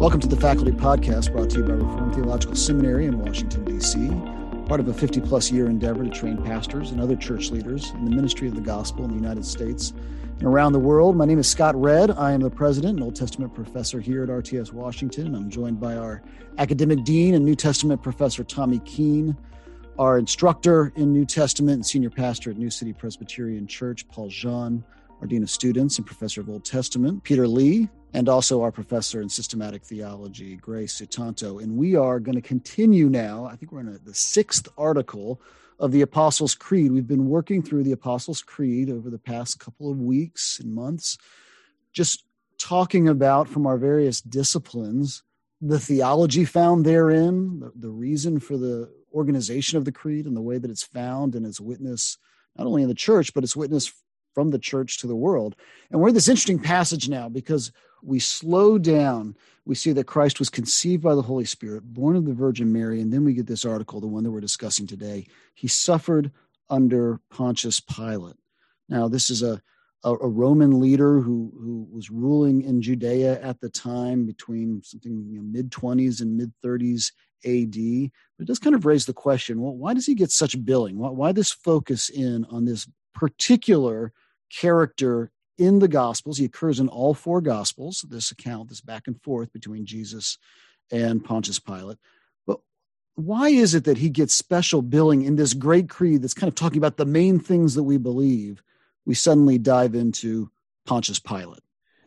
Welcome to the Faculty Podcast, brought to you by Reformed Theological Seminary in Washington, D.C., part of a 50-plus year endeavor to train pastors and other church leaders in the ministry of the gospel in the United States and around the world. My name is Scott Redd. I am the president and Old Testament professor here at RTS Washington, and I'm joined by our academic dean and New Testament professor, Tommy Keene, our instructor in New Testament and senior pastor at New City Presbyterian Church, Paul Jean, our dean of students and professor of Old Testament, Peter Lee, and also our professor in systematic theology, Grace Sutanto. And we are going to continue now. I think we're in the sixth article of the Apostles' Creed. We've been working through the Apostles' Creed over the past couple of weeks and months, just talking about from our various disciplines the theology found therein, the reason for the organization of the creed and the way that it's found and its witness, not only in the church, but its witness from the church to the world. And we're in this interesting passage now because we slow down. We see that Christ was conceived by the Holy Spirit, born of the Virgin Mary, and then we get this article, the one that we're discussing today. He suffered under Pontius Pilate. Now, this is a Roman leader who was ruling in Judea at the time between something mid-20s and mid-30s AD. But it does kind of raise the question, well, why does he get such billing? Why this focus in on this particular character in the Gospels? He occurs in all four Gospels, this account, this back and forth between Jesus and Pontius Pilate. But why is it that he gets special billing in this great creed that's kind of talking about the main things that we believe? We suddenly dive into Pontius Pilate.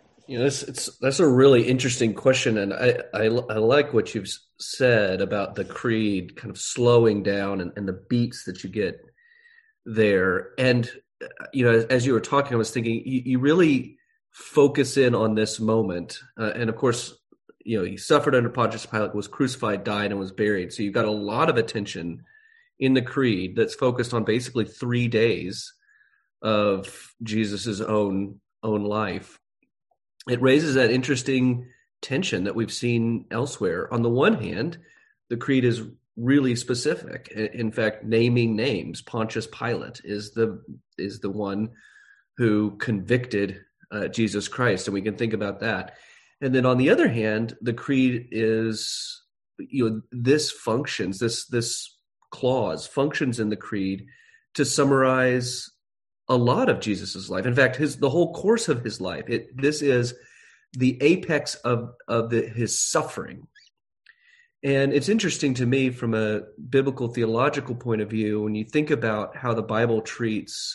That's a really interesting question, and I like what you've said about the creed kind of slowing down and the beats that you get there. And as you were talking, I was thinking you really focus in on this moment, and of course, he suffered under Pontius Pilate, was crucified, died, and was buried. So you've got a lot of attention in the creed that's focused on basically 3 days of Jesus's own life. It raises that interesting tension that we've seen elsewhere. On the one hand, the creed is really specific. In fact, naming names. Pontius Pilate is the one who convicted Jesus Christ, and we can think about that. And then on the other hand, the creed is, this clause functions in the creed to summarize a lot of Jesus's life. In fact, the whole course of his life. This is the apex of his suffering. And it's interesting to me from a biblical theological point of view, when you think about how the Bible treats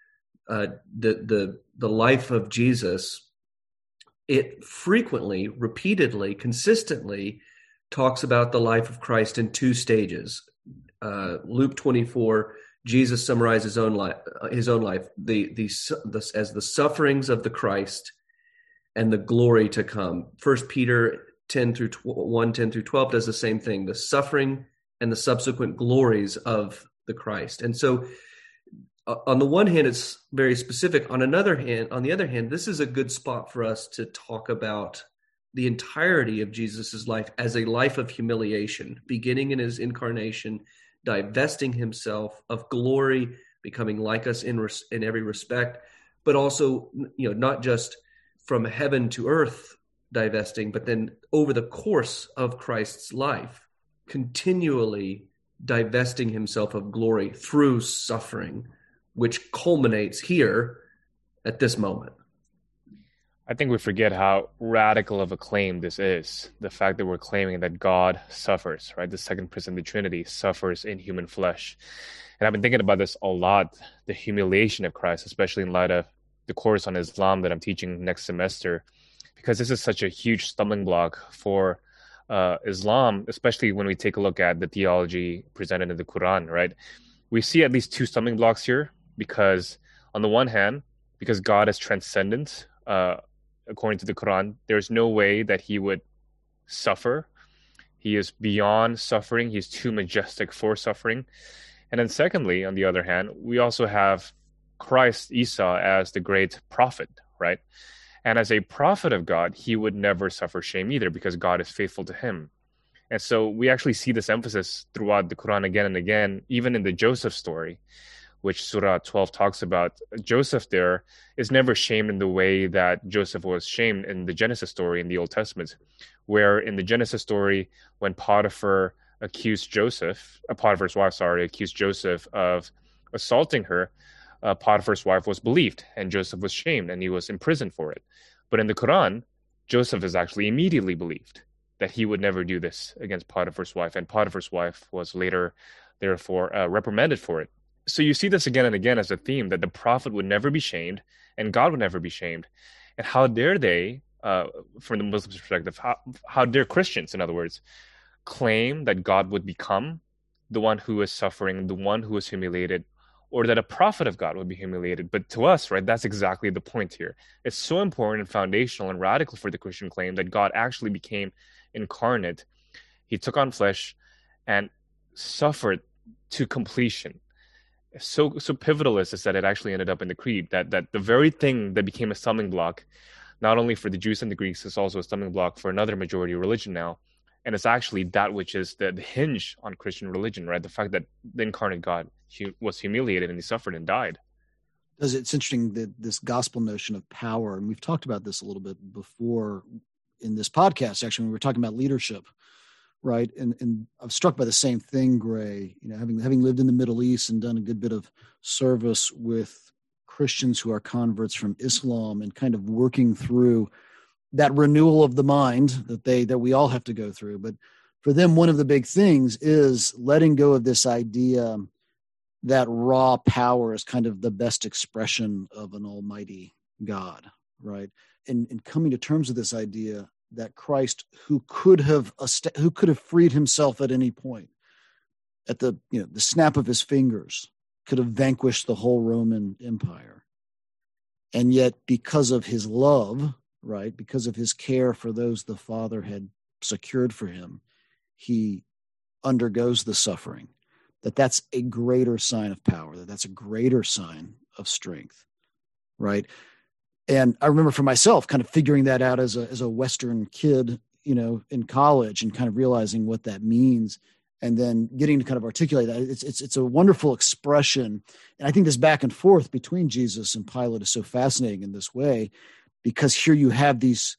the life of Jesus, it frequently, repeatedly, consistently talks about the life of Christ in two stages. Luke 24, Jesus summarized his own life, as the sufferings of the Christ and the glory to come. 1 Peter 10 through 12 does the same thing, the suffering and the subsequent glories of the Christ. And so on the one hand, it's very specific. On the other hand, this is a good spot for us to talk about the entirety of Jesus's life as a life of humiliation, beginning in his incarnation, divesting himself of glory, becoming like us in every respect, but also, not just from heaven to earth divesting, but then over the course of Christ's life, continually divesting himself of glory through suffering, which culminates here at this moment. I think we forget how radical of a claim this is. The fact that we're claiming that God suffers, right? The second person of the Trinity suffers in human flesh. And I've been thinking about this a lot, the humiliation of Christ, especially in light of the course on Islam that I'm teaching next semester, because this is such a huge stumbling block for Islam, especially when we take a look at the theology presented in the Quran, right? We see at least two stumbling blocks here, because on the one hand, because God is transcendent, according to the Quran, there's no way that he would suffer. He is beyond suffering. He's too majestic for suffering. And then secondly, on the other hand, we also have Christ, Isa, as the great prophet, right? And as a prophet of God, he would never suffer shame either, because God is faithful to him. And so we actually see this emphasis throughout the Quran again and again, even in the Joseph story, which Surah 12 talks about, Joseph there is never shamed in the way that Joseph was shamed in the Genesis story in the Old Testament, where in the Genesis story, when Potiphar's wife, accused Joseph of assaulting her, Potiphar's wife was believed, and Joseph was shamed, and he was imprisoned for it. But in the Quran, Joseph is actually immediately believed that he would never do this against Potiphar's wife, and Potiphar's wife was later, therefore, reprimanded for it. So you see this again and again as a theme, that the prophet would never be shamed, and God would never be shamed. And how dare they, from the Muslim perspective, how dare Christians, in other words, claim that God would become the one who is suffering, the one who is humiliated, or that a prophet of God would be humiliated. But to us, right, that's exactly the point here. It's so important and foundational and radical for the Christian claim that God actually became incarnate. He took on flesh and suffered to completion. So pivotal is this that it actually ended up in the creed, that the very thing that became a stumbling block, not only for the Jews and the Greeks, is also a stumbling block for another majority religion now. And it's actually that which is the hinge on Christian religion, right? The fact that the incarnate God was humiliated and he suffered and died. It's interesting that this gospel notion of power, and we've talked about this a little bit before in this podcast, actually, when we were talking about leadership, right? And I'm struck by the same thing, Gray, having lived in the Middle East and done a good bit of service with Christians who are converts from Islam and kind of working through that renewal of the mind that we all have to go through. But for them, one of the big things is letting go of this idea that raw power is kind of the best expression of an almighty God, right? And coming to terms with this idea that Christ, who could have freed himself at any point, at the snap of his fingers, could have vanquished the whole Roman Empire, and yet because of his love, right, because of his care for those the Father had secured for him, he undergoes the suffering. That's a greater sign of power. That's a greater sign of strength, right? And I remember for myself kind of figuring that out as a Western kid, in college, and kind of realizing what that means, and then getting to kind of articulate that. It's a wonderful expression. And I think this back and forth between Jesus and Pilate is so fascinating in this way, because here you have these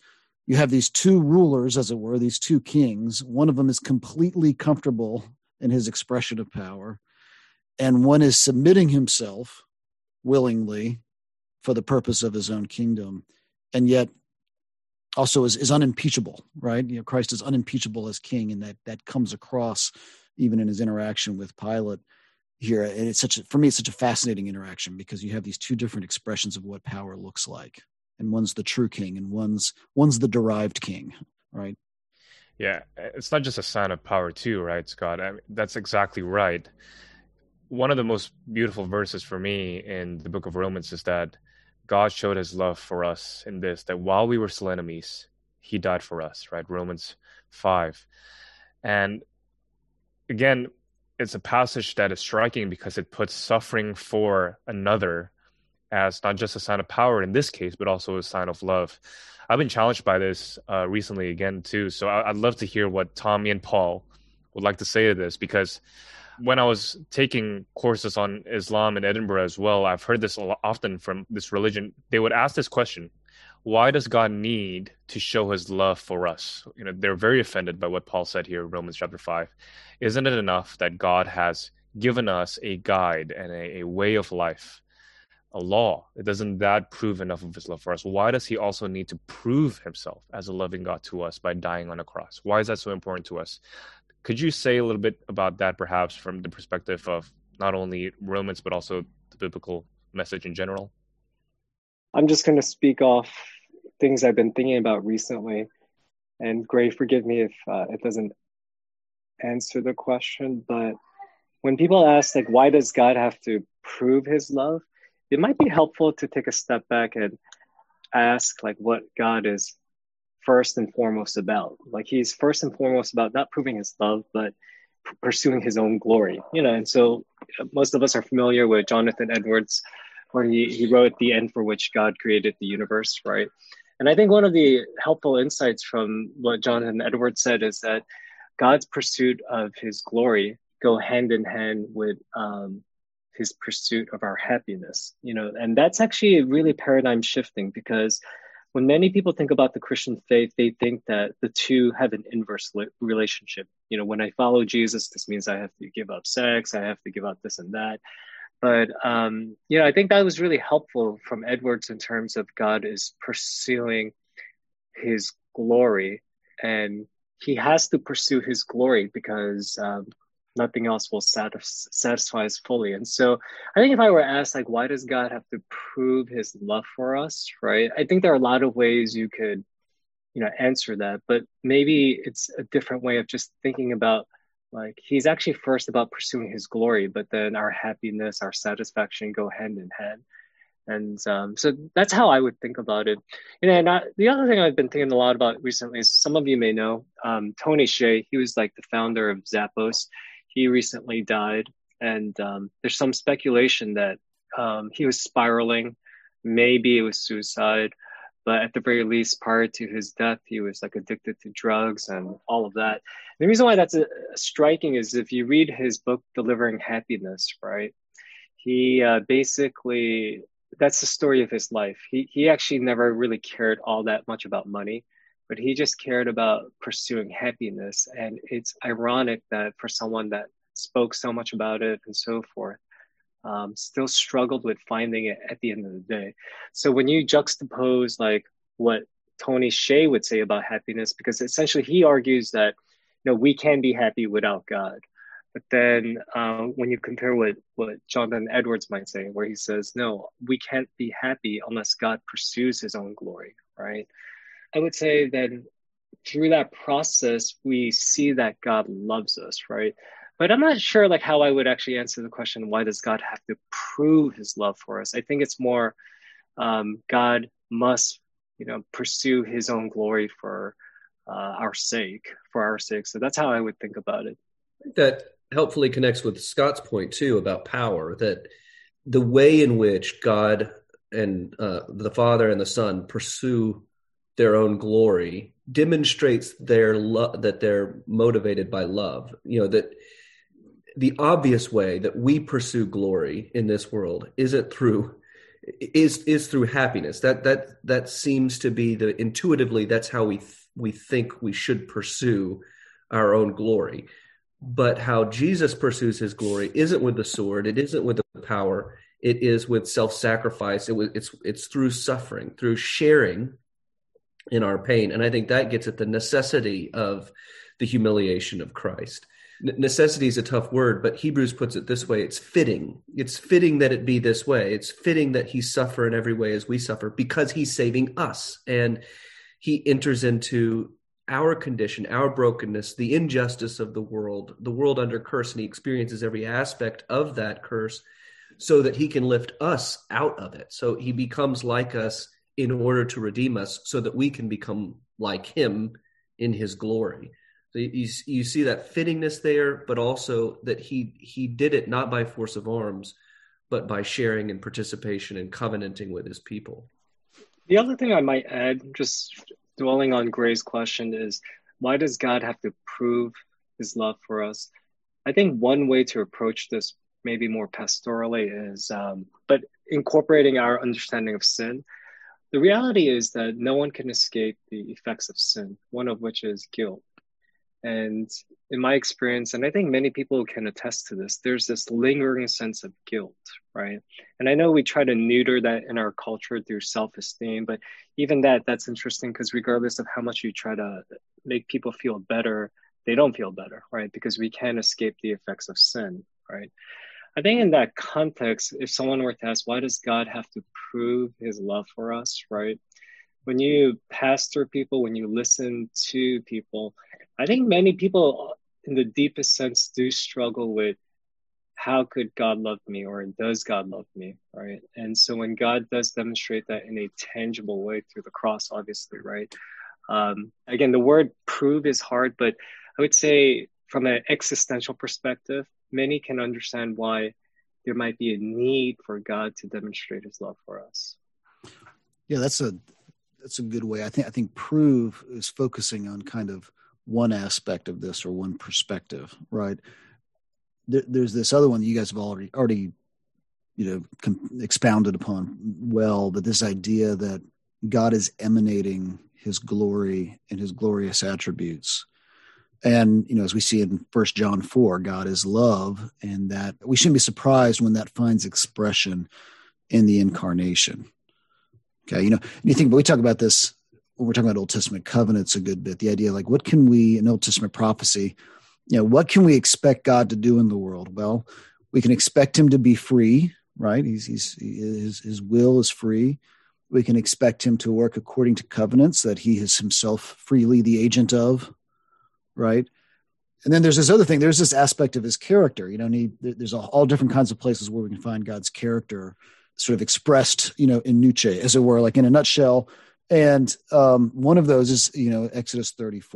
two rulers, as it were, these two kings. One of them is completely comfortable in his expression of power, and one is submitting himself willingly for the purpose of his own kingdom, and yet also is unimpeachable, right? Christ is unimpeachable as king, and that comes across even in his interaction with Pilate here. And for me, it's such a fascinating interaction, because you have these two different expressions of what power looks like. And one's the true king, and one's the derived king, right? Yeah, it's not just a sign of power too, right, Scott? I mean, that's exactly right. One of the most beautiful verses for me in the book of Romans is that God showed his love for us in this, that while we were still enemies, he died for us, right? Romans 5. And again, it's a passage that is striking because it puts suffering for another as not just a sign of power in this case, but also a sign of love. I've been challenged by this recently again too. So I'd love to hear what Tommy and Paul would like to say to this, because when I was taking courses on Islam in Edinburgh as well, I've heard this a lot often from this religion. They would ask this question: why does God need to show his love for us? They're very offended by what Paul said here in Romans chapter 5. Isn't it enough that God has given us a guide and a way of life, a law? Doesn't that prove enough of his love for us? Why does he also need to prove himself as a loving God to us by dying on a cross? Why is that so important to us? Could you say a little bit about that, perhaps from the perspective of not only Romans, but also the biblical message in general? I'm just going to speak off things I've been thinking about recently. And Gray, forgive me if it doesn't answer the question, but when people ask, like, why does God have to prove his love? It might be helpful to take a step back and ask, like, what God is first and foremost about. Like, he's first and foremost about not proving his love, but pursuing his own glory. And so most of us are familiar with Jonathan Edwards, where he wrote the end for which God created the universe, right? And I think one of the helpful insights from what Jonathan Edwards said is that God's pursuit of his glory go hand in hand with his pursuit of our happiness, and that's actually really paradigm shifting, because when many people think about the Christian faith, they think that the two have an inverse relationship. When I follow Jesus, this means I have to give up sex, I have to give up this and that. But, I think that was really helpful from Edwards in terms of God is pursuing his glory, and he has to pursue his glory because nothing else will satisfy us fully. And so I think if I were asked, like, why does God have to prove his love for us, right? I think there are a lot of ways you could, answer that, but maybe it's a different way of just thinking about, like, he's actually first about pursuing his glory, but then our happiness, our satisfaction go hand in hand. And so that's how I would think about it. And the other thing I've been thinking a lot about recently is, some of you may know, Tony Hsieh. He was like the founder of Zappos. He recently died, and there's some speculation that he was spiraling. Maybe it was suicide, but at the very least, prior to his death, he was like addicted to drugs and all of that. And the reason why that's striking is if you read his book, Delivering Happiness, right? He basically, that's the story of his life. He actually never really cared all that much about money, but he just cared about pursuing happiness. And it's ironic that for someone that spoke so much about it and so forth, still struggled with finding it at the end of the day. So when you juxtapose like what Tony Hsieh would say about happiness, because essentially he argues that, we can be happy without God. But then when you compare what Jonathan Edwards might say, where he says, no, we can't be happy unless God pursues his own glory, right? I would say that through that process, we see that God loves us, right? But I'm not sure like how I would actually answer the question, why does God have to prove his love for us? I think it's more God must, pursue his own glory for our sake. So that's how I would think about it. That helpfully connects with Scott's point too about power, that the way in which God and the Father and the Son pursue their own glory demonstrates their love, that they're motivated by love. That the obvious way that we pursue glory in this world is through happiness. That seems to be intuitively that's how we think we should pursue our own glory. But how Jesus pursues his glory isn't with the sword. It isn't with the power. It is with self-sacrifice. It's through suffering, through sharing in our pain. And I think that gets at the necessity of the humiliation of Christ. Necessity is a tough word, but Hebrews puts it this way. It's fitting. It's fitting that it be this way. It's fitting that he suffer in every way as we suffer, because he's saving us. And he enters into our condition, our brokenness, the injustice of the world under curse, and he experiences every aspect of that curse so that he can lift us out of it. So he becomes like us in order to redeem us so that we can become like him in his glory. So you see that fittingness there, but also that he did it not by force of arms, but by sharing and participation and covenanting with his people. The other thing I might add, just dwelling on Gray's question, is why does God have to prove his love for us? I think one way to approach this, maybe more pastorally, is but incorporating our understanding of sin. The reality is that no one can escape the effects of sin, one of which is guilt. And in my experience, and I think many people can attest to this, there's this lingering sense of guilt, right? And I know we try to neuter that in our culture through self-esteem, but even that's interesting, because regardless of how much you try to make people feel better, they don't feel better, right? Because we can't escape the effects of sin, right? I think in that context, if someone were to ask, why does God have to prove his love for us, right? When you pastor people, when you listen to people, I think many people in the deepest sense do struggle with, how could God love me, or does God love me, right? And so when God does demonstrate that in a tangible way through the cross, obviously, right? Again, the word prove is hard, but I would say from an existential perspective, many can understand why there might be a need for God to demonstrate his love for us. Yeah, that's a good way. I think prove is focusing on kind of one aspect of this, or one perspective, right? There's this other one that you guys have already expounded upon well, but this idea that God is emanating his glory and his glorious attributes. And, as we see in 1 John 4, God is love, and that we shouldn't be surprised when that finds expression in the incarnation. Okay, you think, but we talk about this when we're talking about Old Testament covenants a good bit, the idea like, what can we, in Old Testament prophecy, what can we expect God to do in the world? Well, we can expect him to be free, right? His will is free. We can expect him to work according to covenants that he is himself freely the agent of, right? And then there's this other thing. There's this aspect of his character. There's all different kinds of places where we can find God's character sort of expressed, in nuce, as it were, like in a nutshell. And one of those is, Exodus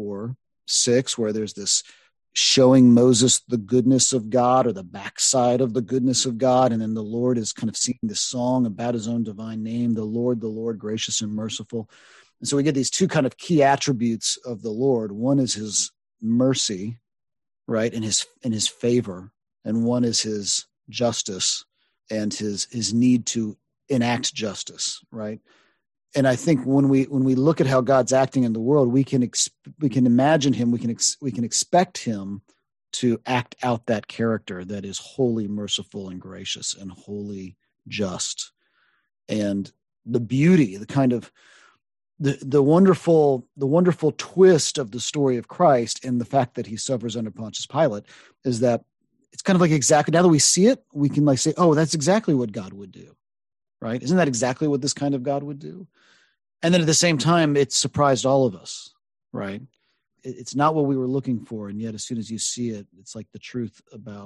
34:6, where there's this showing Moses the goodness of God, or the backside of the goodness of God. And then the Lord is kind of singing this song about his own divine name, the Lord, gracious and merciful. And so we get these two kind of key attributes of the Lord. One is his mercy, right, and his favor, and one is his justice and his need to enact justice, right? And I think when we look at how God's acting in the world, we can imagine him, we can expect him to act out that character that is wholly merciful and gracious and wholly just. And the beauty, the kind of the wonderful twist of the story of Christ and the fact that he suffers under Pontius Pilate is that it's kind of like exactly, now that we see it, we can like say, oh, that's exactly what God would do, right? Isn't that exactly what this kind of God would do? And then at the same time, it surprised all of us, right? It's not what we were looking for, and yet as soon as you see it, it's like the truth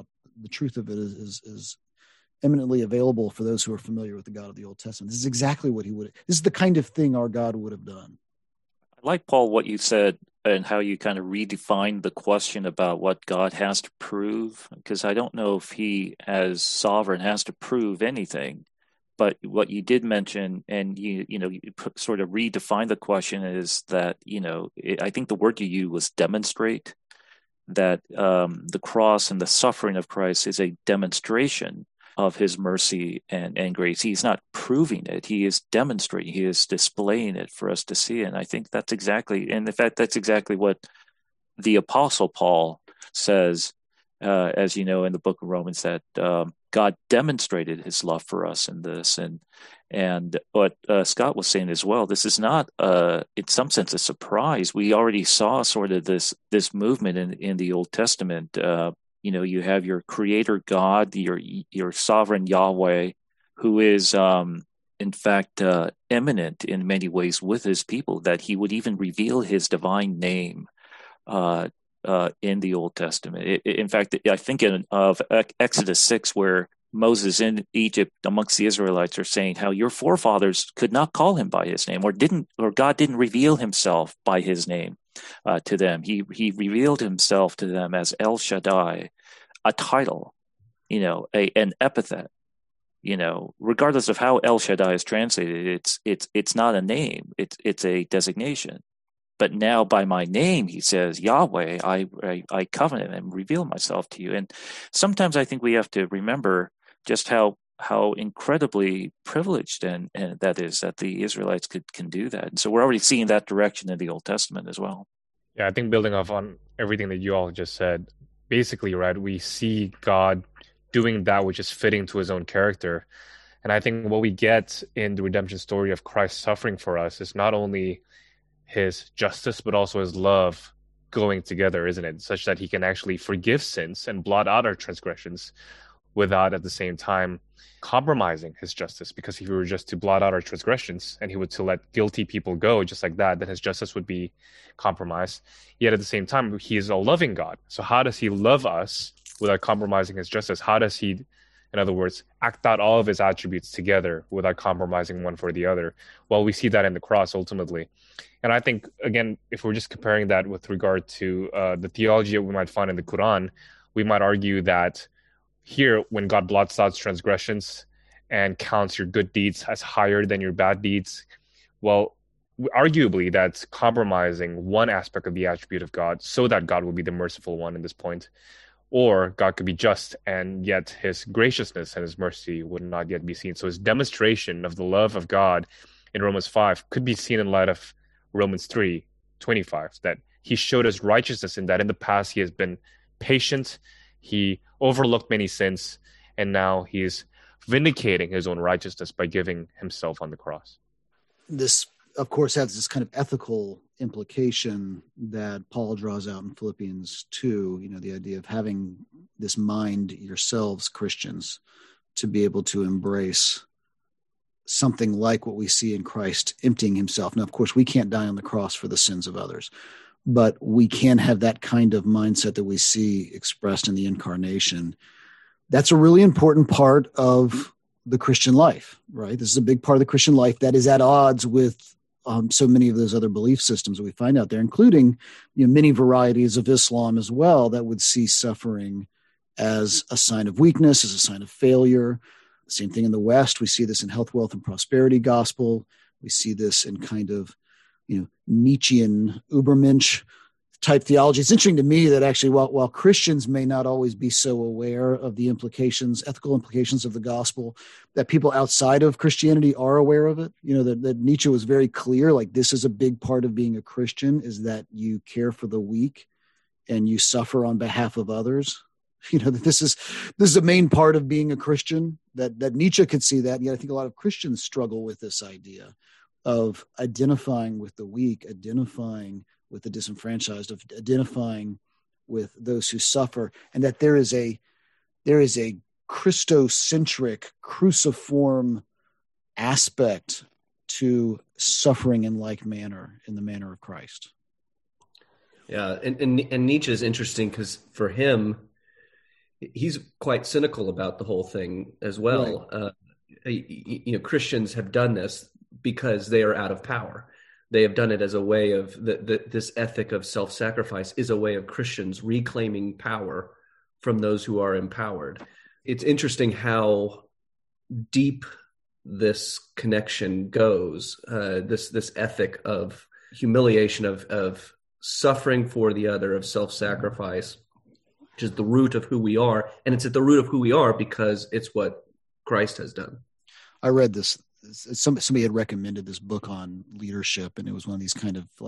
of it is eminently available for those who are familiar with the God of the Old Testament. This is exactly what this is the kind of thing our God would have done. I like, Paul, what you said and how you kind of redefined the question about what God has to prove, because I don't know if he, as sovereign, has to prove anything. But what you did mention, and you sort of redefine the question, is that, I think the word you used was demonstrate, that the cross and the suffering of Christ is a demonstration of his mercy and grace. He's not proving it. He is demonstrating, he is displaying it for us to see. And I think that's exactly what the Apostle Paul says, as you know, in the book of Romans, that God demonstrated his love for us in this. And what Scott was saying as well, this is not, in some sense, a surprise. We already saw sort of this movement in the Old Testament. You have your creator God, your sovereign Yahweh, who is, in fact, eminent in many ways with his people, that he would even reveal his divine name in the Old Testament. In fact, I think of Exodus 6, where Moses in Egypt amongst the Israelites are saying how your forefathers could not call him by his name, or God didn't reveal himself by his name to them. He revealed himself to them as El Shaddai, a title, an epithet. Regardless of how El Shaddai is translated, it's not a name; it's a designation. But now by my name, he says, Yahweh, I covenant and reveal myself to you. And sometimes I think we have to remember just how incredibly privileged and that is, that the Israelites can do that. And so we're already seeing that direction in the Old Testament as well. Yeah, I think building off on everything that you all just said, basically, right, we see God doing that which is fitting to his own character. And I think what we get in the redemption story of Christ suffering for us is not only his justice, but also his love going together, isn't it? Such that he can actually forgive sins and blot out our transgressions without at the same time compromising his justice. Because if he were just to blot out our transgressions and he were to let guilty people go just like that, then his justice would be compromised. Yet at the same time, he is a loving God. So how does he love us without compromising his justice? How does he, in other words, act out all of his attributes together without compromising one for the other? Well, we see that in the cross ultimately. And I think, again, if we're just comparing that with regard to the theology that we might find in the Quran, we might argue that here, when God blots out transgressions and counts your good deeds as higher than your bad deeds, well, arguably that's compromising one aspect of the attribute of God so that God will be the merciful one in this point. or God could be just and yet his graciousness and his mercy would not yet be seen. So his demonstration of the love of God in Romans 5 could be seen in light of Romans 3:25, that he showed us righteousness in that in the past he has been patient, he overlooked many sins, and now he is vindicating his own righteousness by giving himself on the cross. This, of course, has this kind of ethical implication that Paul draws out in Philippians 2, the idea of having this mind yourselves, Christians, to be able to embrace something like what we see in Christ emptying himself. Now, of course, we can't die on the cross for the sins of others, but we can have that kind of mindset that we see expressed in the incarnation. That's a really important part of the Christian life, right? This is a big part of the Christian life that is at odds with so many of those other belief systems that we find out there, including many varieties of Islam as well, that would see suffering as a sign of weakness, as a sign of failure. Same thing in the West. We see this in health, wealth, and prosperity gospel. We see this in kind of Nietzschean Übermensch type theology. It's interesting to me that actually while Christians may not always be so aware of the implications, ethical implications of the gospel, that people outside of Christianity are aware of it. That Nietzsche was very clear, like this is a big part of being a Christian, is that you care for the weak and you suffer on behalf of others. That this is a main part of being a Christian, that Nietzsche could see that. And yet I think a lot of Christians struggle with this idea of identifying with the weak, identifying with the disenfranchised, of identifying with those who suffer, and that there is a Christocentric, cruciform aspect to suffering in like manner, in the manner of Christ. Yeah, and Nietzsche is interesting because for him, he's quite cynical about the whole thing as well. Right. Christians have done this because they are out of power. They have done it as a way of this ethic of self-sacrifice is a way of Christians reclaiming power from those who are empowered. It's interesting how deep this connection goes. This ethic of humiliation, of suffering for the other, of self-sacrifice, which is the root of who we are, and it's at the root of who we are because it's what Christ has done. I read this. Somebody had recommended this book on leadership, and it was one of these kind of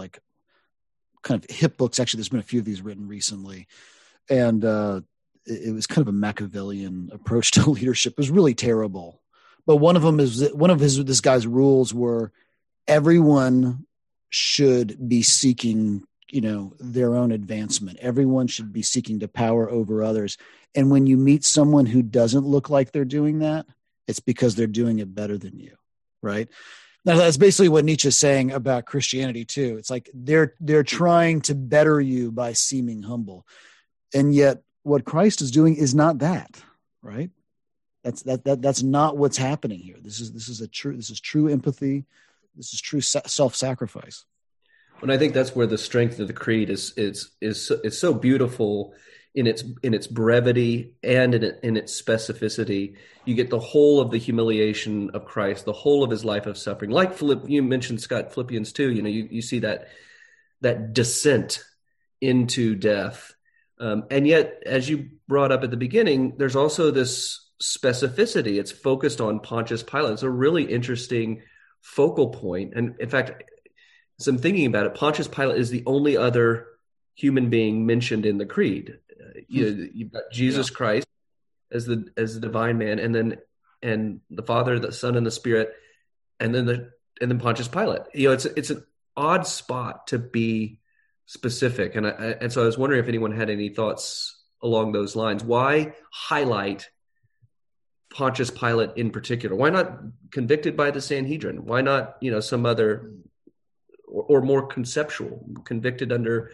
hip books. Actually, there's been a few of these written recently, and it was kind of a Machiavellian approach to leadership. It was really terrible. But one of this guy's rules were everyone should be seeking, their own advancement. Everyone should be seeking to power over others. And when you meet someone who doesn't look like they're doing that, it's because they're doing it better than you. Right. Now, that's basically what Nietzsche's saying about Christianity too. It's like they're trying to better you by seeming humble. And yet what Christ is doing is not that, right? That's not what's happening here. This is true empathy. This is true self-sacrifice. And I think that's where the strength of the creed is so beautiful in its brevity and in its specificity. You get the whole of the humiliation of Christ, the whole of his life of suffering. Like you mentioned, Scott, Philippians 2, you see that descent into death. And yet, as you brought up at the beginning, there's also this specificity. It's focused on Pontius Pilate. It's a really interesting focal point. And in fact, as I'm thinking about it, Pontius Pilate is the only other human being mentioned in the creed. You've got Jesus Christ as the divine man, and the Father, the Son, and the Spirit, and then Pontius Pilate. It's an odd spot to be specific, and so I was wondering if anyone had any thoughts along those lines. Why highlight Pontius Pilate in particular? Why not convicted by the Sanhedrin? Why not some other or more conceptual, convicted under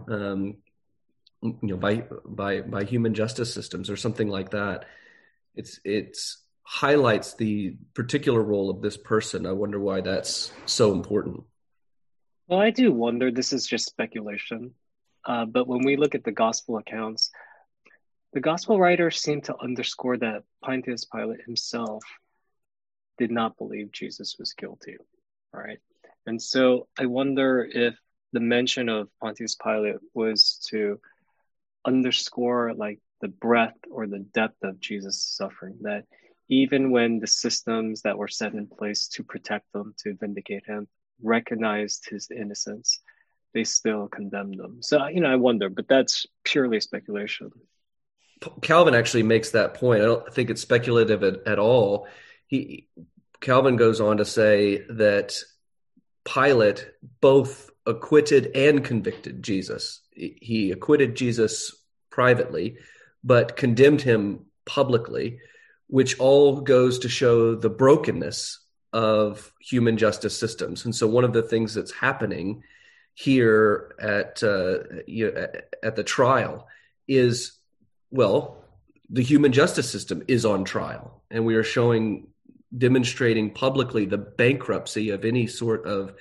by human justice systems or something like that? It's highlights the particular role of this person. I wonder why that's so important. Well, I do wonder, this is just speculation, but when we look at the gospel accounts, the gospel writers seem to underscore that Pontius Pilate himself did not believe Jesus was guilty, right? And so I wonder if the mention of Pontius Pilate was to underscore like the breadth or the depth of Jesus' suffering, that even when the systems that were set in place to protect him, to vindicate him, recognized his innocence, they still condemned him. So, I wonder, but that's purely speculation. Calvin actually makes that point. I don't think it's speculative at all. Calvin goes on to say that Pilate both acquitted and convicted Jesus. He acquitted Jesus privately, but condemned him publicly, which all goes to show the brokenness of human justice systems. And so one of the things that's happening here at the trial is, well, the human justice system is on trial, and we are demonstrating publicly the bankruptcy of any sort of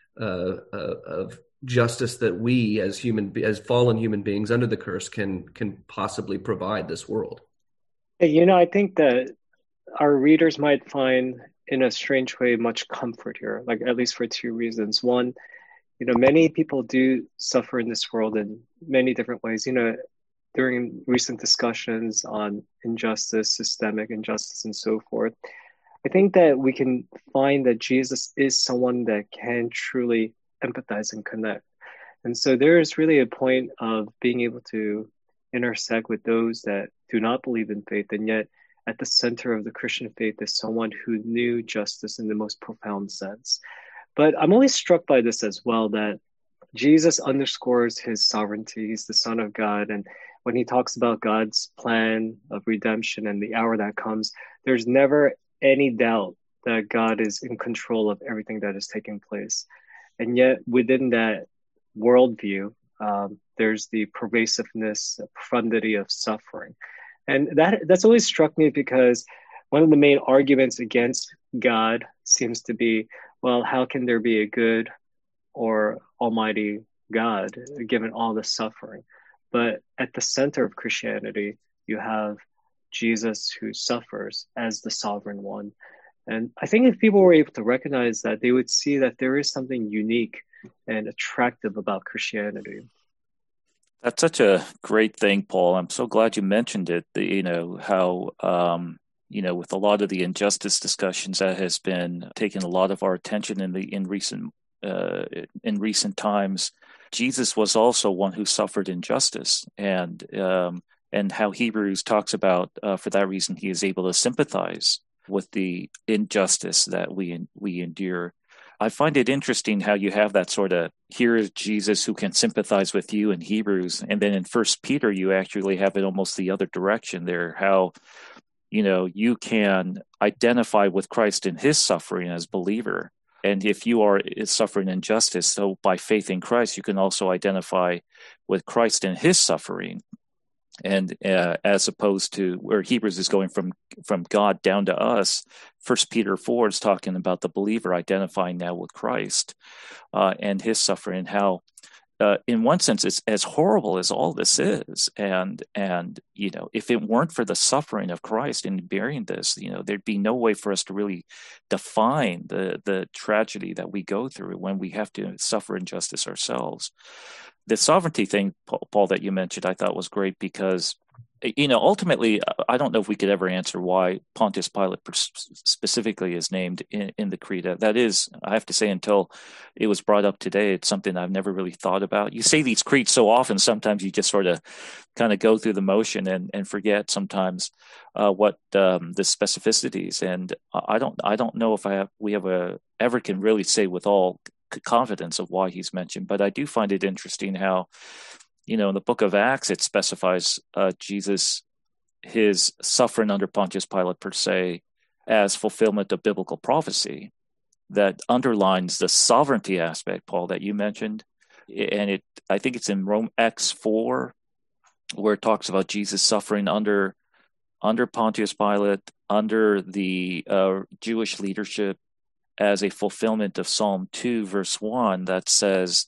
justice that we as fallen human beings under the curse can possibly provide this world. I think that our readers might find, in a strange way, much comfort here, like at least for two reasons. One, many people do suffer in this world in many different ways. During recent discussions on injustice, systemic injustice, and so forth, I think that we can find that Jesus is someone that can truly empathize and connect. And so there is really a point of being able to intersect with those that do not believe in faith, and yet at the center of the Christian faith is someone who knew justice in the most profound sense. But I'm always struck by this as well, that Jesus underscores his sovereignty. He's the Son of God. And when he talks about God's plan of redemption and the hour that comes, there's never any doubt that God is in control of everything that is taking place. And yet within that worldview, there's the pervasiveness, profundity of suffering. And that's always struck me, because one of the main arguments against God seems to be, well, how can there be a good or almighty God given all the suffering? But at the center of Christianity, you have Jesus who suffers as the sovereign one. And I think if people were able to recognize that, they would see that there is something unique and attractive about Christianity. That's such a great thing, Paul. I'm so glad you mentioned it. How with a lot of the injustice discussions that has been taking a lot of our attention in recent times, Jesus was also one who suffered injustice, and how Hebrews talks about, for that reason, he is able to sympathize with the injustice that we endure. I find it interesting how you have that sort of, here is Jesus who can sympathize with you in Hebrews, and then in 1 Peter you actually have it almost the other direction there, how you can identify with Christ in his suffering as believer. And if you are suffering injustice, so by faith in Christ, you can also identify with Christ in his suffering. And as opposed to where Hebrews is going from God down to us, 1 Peter 4 is talking about the believer identifying now with Christ and his suffering, and how in one sense it's as horrible as all this is. And if it weren't for the suffering of Christ in bearing this, there'd be no way for us to really define the tragedy that we go through when we have to suffer injustice ourselves. The sovereignty thing, Paul, that you mentioned, I thought was great, because, ultimately, I don't know if we could ever answer why Pontius Pilate specifically is named in the Creed. That is, I have to say, until it was brought up today, it's something I've never really thought about. You say these creeds so often, sometimes you just sort of kind of go through the motion and forget sometimes what the specificities. And I don't know if we ever can really say with all confidence of why he's mentioned, but I do find it interesting how, in the book of Acts, it specifies Jesus, his suffering under Pontius Pilate per se, as fulfillment of biblical prophecy that underlines the sovereignty aspect, Paul, that you mentioned. And I think it's in Acts 4, where it talks about Jesus suffering under Pontius Pilate, under the Jewish leadership, as a fulfillment of Psalm 2, verse 1, that says,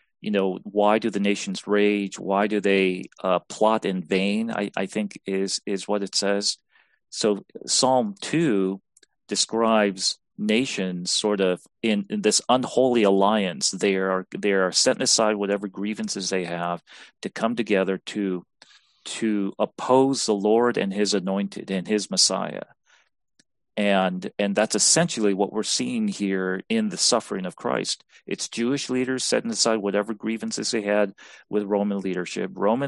why do the nations rage? Why do they plot in vain? I think is what it says. So Psalm 2 describes nations sort of in this unholy alliance. They are setting aside whatever grievances they have to come together to to oppose the Lord and his anointed and his Messiah. And that's essentially what we're seeing here in the suffering of Christ. It's Jewish leaders setting aside whatever grievances they had with Roman leadership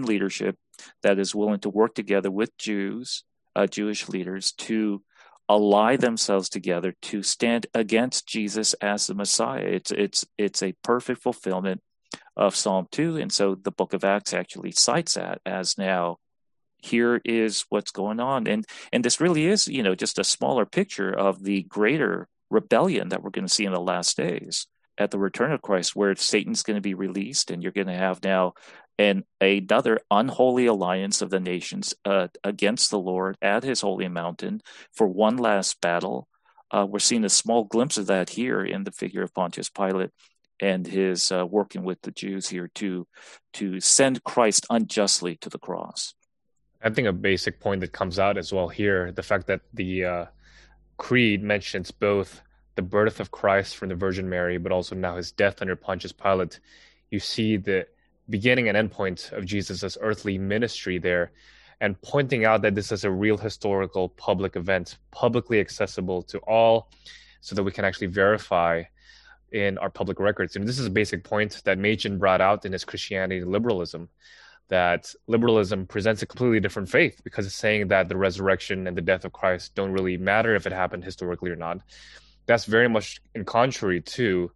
that is willing to work together with Jewish leaders to ally themselves together to stand against Jesus as the Messiah. It's a perfect fulfillment of Psalm 2. And so the book of Acts actually cites that as now, here is what's going on. And this really is, just a smaller picture of the greater rebellion that we're going to see in the last days at the return of Christ, where Satan's going to be released, and you're going to have now another unholy alliance of the nations against the Lord at his holy mountain for one last battle. We're seeing a small glimpse of that here in the figure of Pontius Pilate and his working with the Jews here to send Christ unjustly to the cross. I think a basic point that comes out as well here, the fact that the Creed mentions both the birth of Christ from the Virgin Mary, but also now his death under Pontius Pilate. You see the beginning and end point of Jesus' earthly ministry there, and pointing out that this is a real historical public event, publicly accessible to all, so that we can actually verify in our public records. And this is a basic point that Machen brought out in his Christianity and Liberalism, that liberalism presents a completely different faith, because it's saying that the resurrection and the death of Christ don't really matter if it happened historically or not. That's very much in contrary to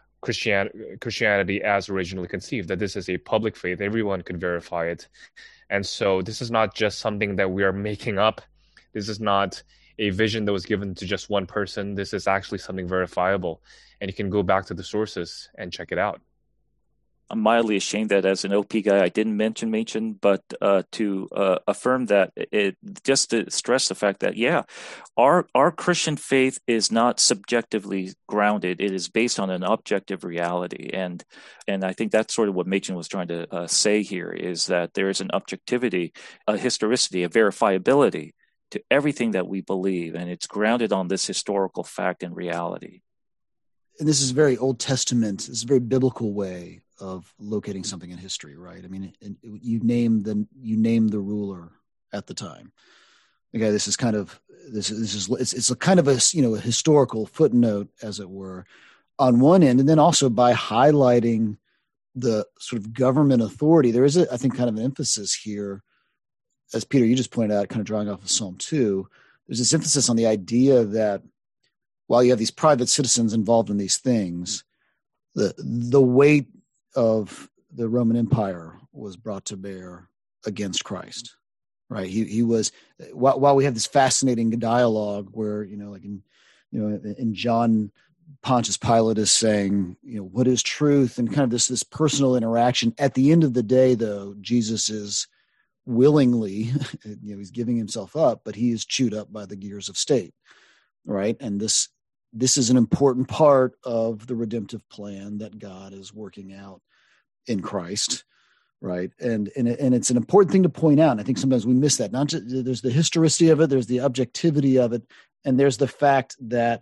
Christianity as originally conceived, that this is a public faith. Everyone could verify it. And so this is not just something that we are making up. This is not a vision that was given to just one person. This is actually something verifiable. And you can go back to the sources and check it out. I'm mildly ashamed that as an OP guy, I didn't mention Machen, but to affirm that, just to stress the fact that, our Christian faith is not subjectively grounded. It is based on an objective reality. And I think that's sort of what Machen was trying to say here, is that there is an objectivity, a historicity, a verifiability to everything that we believe. And it's grounded on this historical fact and reality. And this is very Old Testament. It's a very biblical way of locating something in history, right? I mean, you name the ruler at the time. Okay, this is kind of it's a kind of a a historical footnote, as it were, on one end, and then also by highlighting the sort of government authority. There is, I think, kind of an emphasis here, as Peter, you just pointed out, kind of drawing off of Psalm 2. There's this emphasis on the idea that while you have these private citizens involved in these things, the weight of the Roman Empire was brought to bear against Christ, right? He was, while we have this fascinating dialogue where, like in John, Pontius Pilate is saying, what is truth, and kind of this personal interaction. At the end of the day, though, Jesus is willingly, he's giving himself up, but he is chewed up by the gears of state, right? And this is an important part of the redemptive plan that God is working out in Christ, right? And it's an important thing to point out. And I think sometimes we miss that. Not just there's the historicity of it, there's the objectivity of it, and there's the fact that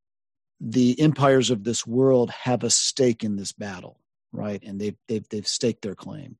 the empires of this world have a stake in this battle, right? And they've staked their claim.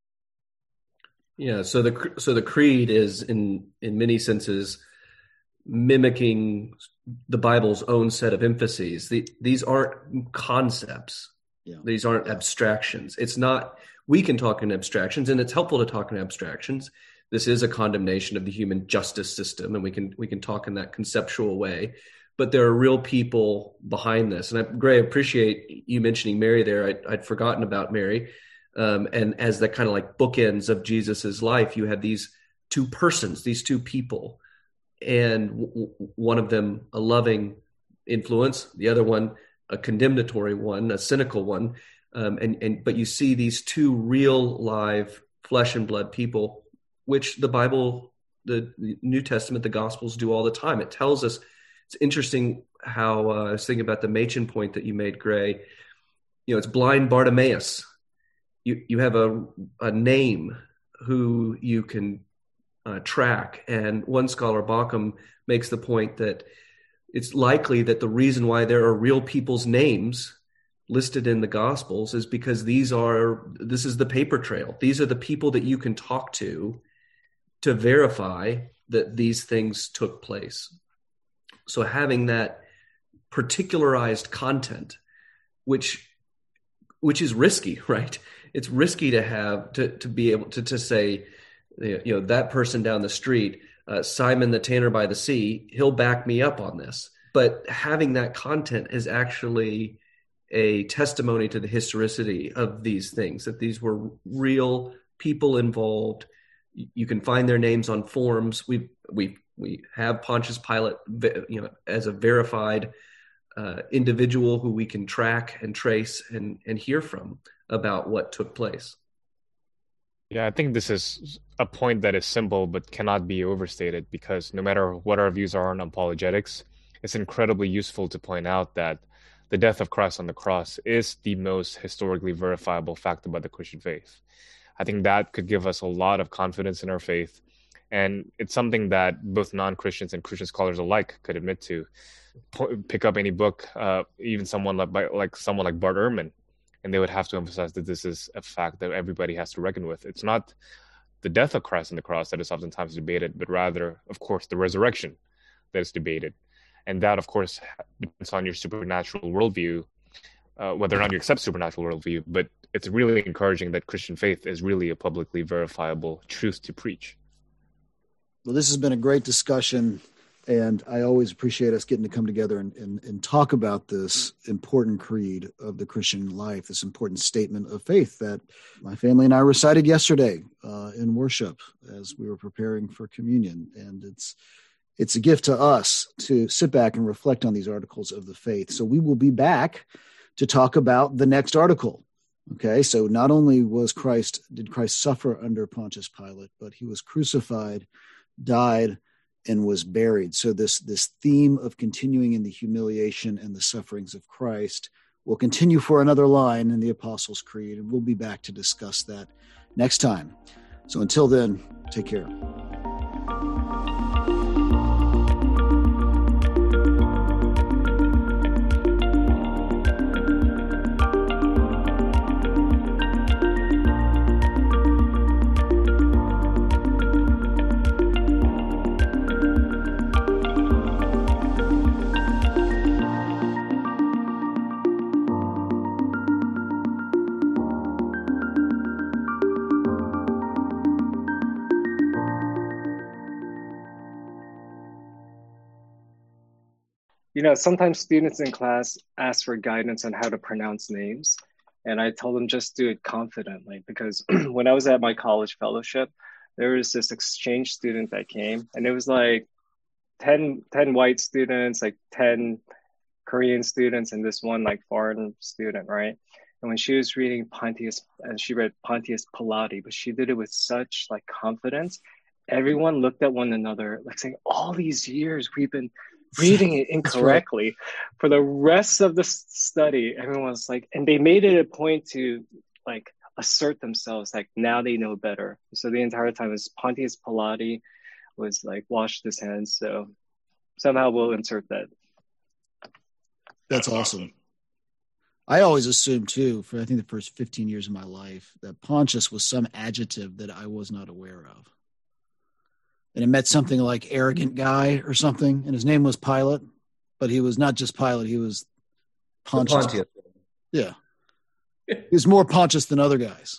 Yeah. So the creed is in many senses mimicking the Bible's own set of emphases. These aren't concepts. Yeah. These aren't abstractions. It's not, we can talk in abstractions, and it's helpful to talk in abstractions. This is a condemnation of the human justice system, and we can talk in that conceptual way. But there are real people behind this. And Gray, I appreciate you mentioning Mary there. I'd forgotten about Mary. And as the kind of like bookends of Jesus's life, you had these two persons, these two people. And one of them a loving influence, the other one a condemnatory one, a cynical one, but you see these two real live flesh and blood people, which the Bible, the New Testament, the Gospels do all the time. It tells us. It's interesting how I was thinking about the Machen point that you made, Gray. It's blind Bartimaeus. You have a name who you can track. And one scholar, Bauckham, makes the point that it's likely that the reason why there are real people's names listed in the Gospels is because this is the paper trail. These are the people that you can talk to to verify that these things took place. So having that particularized content, which is risky, right? It's risky to have to be able to say, that person down the street, Simon the tanner by the sea, he'll back me up on this. But having that content is actually a testimony to the historicity of these things, that these were real people involved. You can find their names on forms. We have Pontius Pilate, as a verified individual who we can track and trace and hear from about what took place. Yeah, I think this is a point that is simple but cannot be overstated, because no matter what our views are on apologetics, it's incredibly useful to point out that the death of Christ on the cross is the most historically verifiable fact about the Christian faith. I think that could give us a lot of confidence in our faith, and it's something that both non-Christians and Christian scholars alike could admit to. Pick up any book, even someone like Bart Ehrman, and they would have to emphasize that this is a fact that everybody has to reckon with. It's not the death of Christ on the cross that is oftentimes debated, but rather, of course, the resurrection that is debated. And that, of course, depends on your supernatural worldview, whether or not you accept supernatural worldview. But it's really encouraging that Christian faith is really a publicly verifiable truth to preach. Well, this has been a great discussion, and I always appreciate us getting to come together and talk about this important creed of the Christian life, this important statement of faith that my family and I recited yesterday in worship as we were preparing for communion. And it's a gift to us to sit back and reflect on these articles of the faith. So we will be back to talk about the next article. Okay, so not only did Christ suffer under Pontius Pilate, but he was crucified, died, and was buried. So this theme of continuing in the humiliation and the sufferings of Christ will continue for another line in the Apostles' Creed, and we'll be back to discuss that next time. So until then, take care. Sometimes students in class ask for guidance on how to pronounce names. And I told them just do it confidently, because when I was at my college fellowship, there was this exchange student that came, and it was like 10 white students, like 10 Korean students, and this one like foreign student, right? And when she was reading Pontius, and she read Pontius Pilate, but she did it with such like confidence, everyone looked at one another like saying, all these years we've been reading it incorrectly. Right. For the rest of the study, everyone's like, and they made it a point to like assert themselves, like now they know better. So the entire time was Pontius Pilate was like washed his hands. So somehow we'll insert that. That's awesome. I always assumed too, for I think the first 15 years of my life, that Pontius was some adjective that I was not aware of. And it meant something like arrogant guy or something. And his name was Pilate, but he was not just Pilate. He was Pontius. Yeah. He was more Pontius than other guys.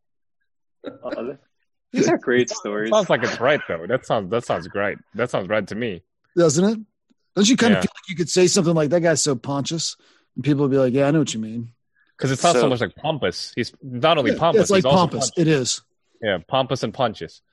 These are great stories. Sounds like it's right, though. That sounds great. That sounds right to me. Doesn't it? Don't you kind of feel like you could say something like, that guy's so Pontius? And people would be like, yeah, I know what you mean. Because it's not so much like pompous. He's not only pompous. It's like he's pompous. Also it is. Yeah, pompous and Pontius.